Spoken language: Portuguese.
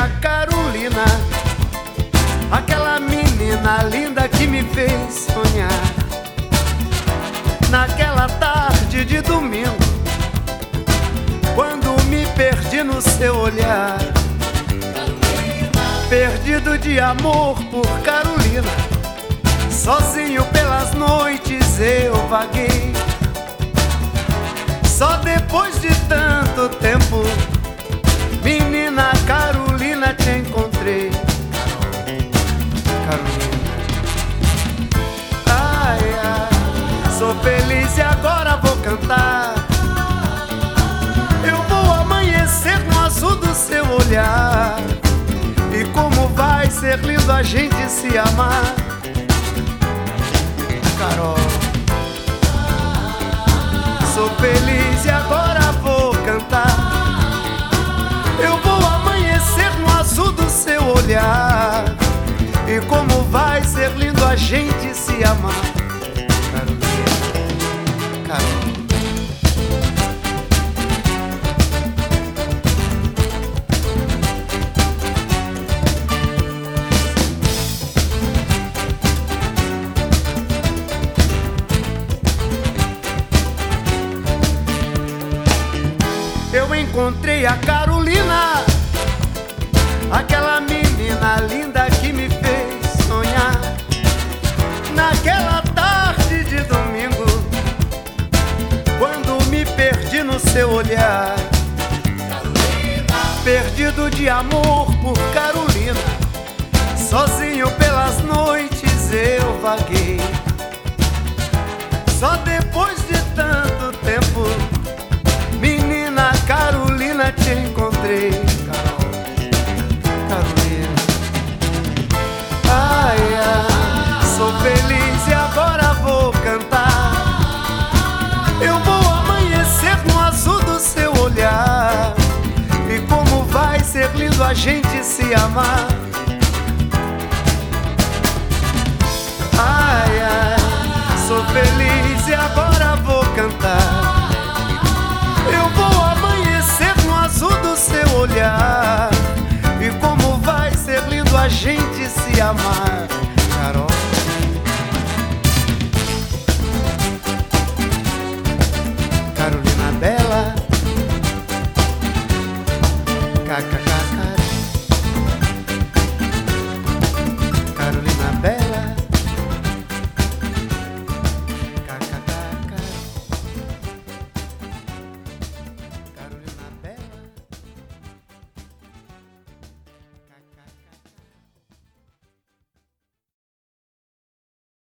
a Carolina, aquela menina linda que me fez sonhar. Naquela tarde de domingo, quando me perdi no seu olhar, perdido de amor por Carolina, sozinho pelas noites eu vaguei. Só depois de tanto tempo, menina Carolina, te encontrei. Carolina, ai, ai, sou feliz e agora vou cantar. Eu vou amanhecer no azul do seu olhar. E como vai ser lindo a gente se amar. Carol, sou feliz e agora vou cantar. Eu vou amanhecer no azul do seu olhar. E como vai ser lindo a gente se amar. Carolina, Carol. Eu encontrei a Carolina, aquela menina linda que me fez sonhar. Naquela tarde de domingo, quando me perdi no seu olhar. Carolina, perdido de amor por Carolina, sozinho pelas noites eu vaguei. Só depois de tanto tempo, menina Carolina, te encontrei. Carol, Carolina, ai, ai, sou feliz e agora vou cantar. Eu vou amanhecer no azul do seu olhar. E como vai ser lindo a gente se amar. Ai, ai, sou feliz e agora vou cantar. Eu vou amanhecer no azul do seu olhar. E como vai ser lindo a gente se amar.